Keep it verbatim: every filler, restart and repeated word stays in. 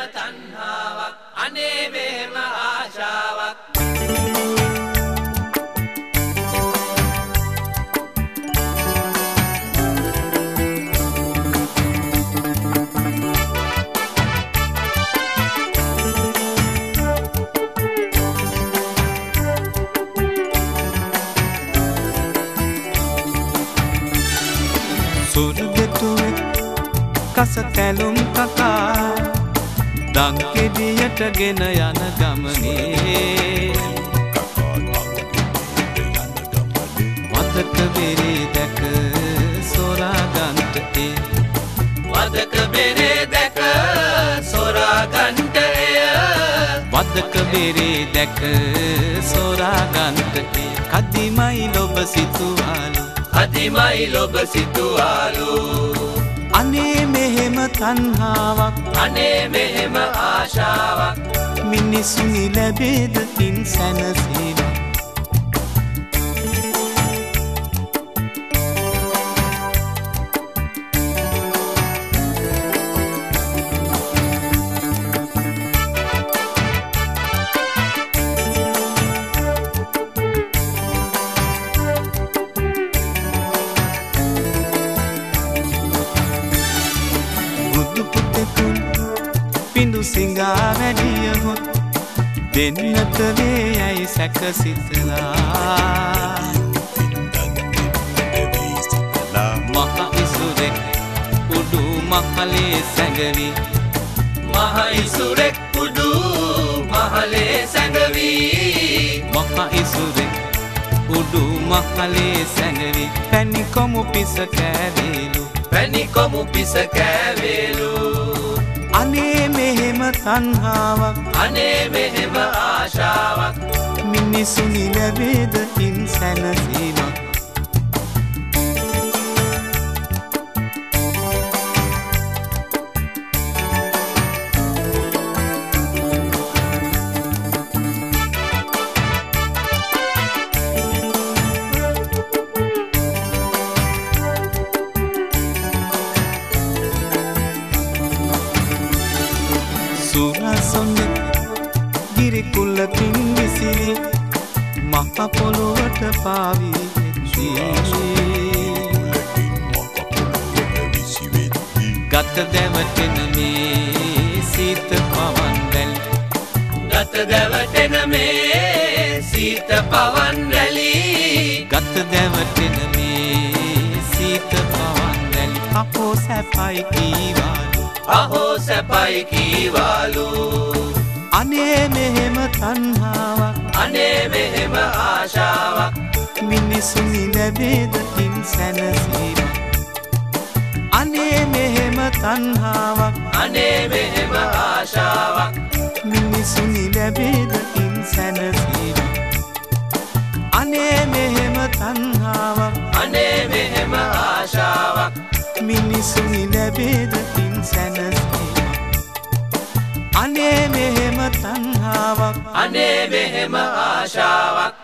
තණ්හාවක් අනේ මෙහෙම ආශාවක් කසතැලුම් කකා දංගෙඩියට ගෙන යන ගමනේ වදක බෙරේ දැක සොරා ගන්ට එය වදක බෙරේ දැක සොරා ගන්ට එය වදක බෙරේ දැක සොරා ගන්ට එය කදිමයි ලොබ සිතුවාලු කදිමයි ලොබ සිතුවාලු අනේ මෙහෙම තණ්හාවක් අනේ මෙහෙම ආශාවක් මිනිසුනි ලැබේද තින් සැනසීම සිංගා වැඩියහොත් දෙන්නත වේයයි සැකසිතලා මහ ඉසුරෙක් උඩු මහලේ සැඟවි මහ ඉසුරෙක් උඩු මහලේ සැඟවි මහ ඉසුරෙක් උඩු මහලේ සැඟවි පැණි කොමු පිස කෑවේලු පැණි කොමු පිස කෑවේලු අනේ මෙහෙම තණ්හාවක් අනේ මෙහෙම ආශාවක් මිනිසුනි ලැබේද තින් සැනසීමක් සුරසොන්නෙ ගිරිකුල්ලකින් විසිරි මහ පොළොවට පාවී ගත දැවටෙන මේ සීත පවන් රැලි ගත දැවටෙන මේ සීත පවන් රැලි ගත දැවටෙන මේ සීත පවන් රැලි අපෝ සැපයි කීවාලු අහෝ සැපයි කීවාලු අනේ මෙහෙම තණ්හාවක් අනේ මෙහෙම ආශාවක් මිනිසුනි ලැබේද තින් සැනසීමක් අනේ මෙහෙම තණ්හාවක් අනේ මෙහෙම ආශාවක් මිනිසුනි ලැබේද තින් සැනසීමක් අනේ මෙහෙම තණ්හාවක් අනේ මෙහෙම ආශාවක් මිනිසුනි ලැබේද තින් සැනසීමක් අනේ මෙහෙම තණ්හාවක් අනේ මෙහෙම ආශාවක්